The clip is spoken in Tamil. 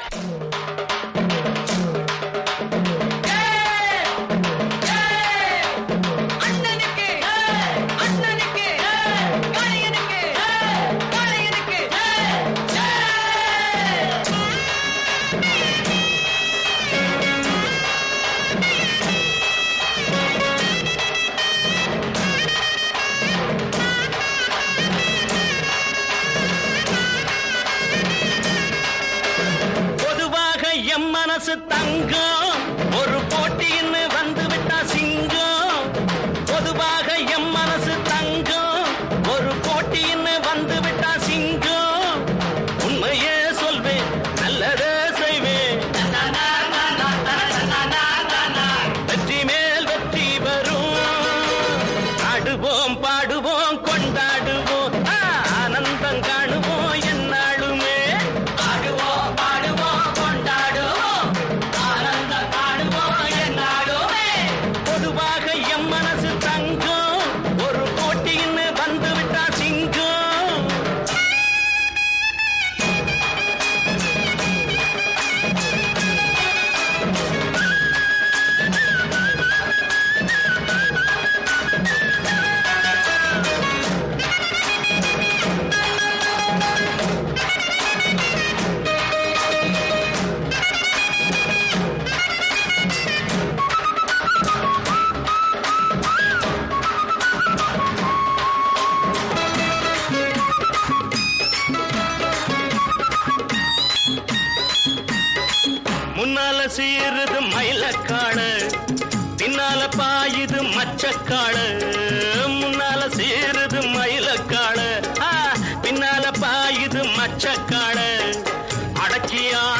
மனசு தங்கம் ஒரு போட்டின்னு வந்து விட்டா சிங்கம். பொதுவாக எம் மனசு தங்கம் ஒரு போட்டின்னு வந்து விட்டா சிங்கம். உண்மையே சொல்வேன் நல்லதே செய்வேன். வெற்றி மேல் வெற்றி வரும். ஆடுவோம் பாடுவோம் கொண்டாடுவோம் ஆனந்தம் காணுவோம் என்னாலுமே. ஆடுவோம் பாடுவோம் கொண்டாடுவோம் ஆனந்தம் காணுவோம் என்னாலுமே. பொதுவாக எம் மனசு தங்கம் ஒரு போட்டின்னு வந்து விட்டா சிங்கம். முன்னால சீருது மயிலக்காடு பின்னால பாயுது மச்சக்காடு. முன்னால சீருது மயிலக்காடு பின்னால பாயுது மச்சக்காடு. அடக்கியா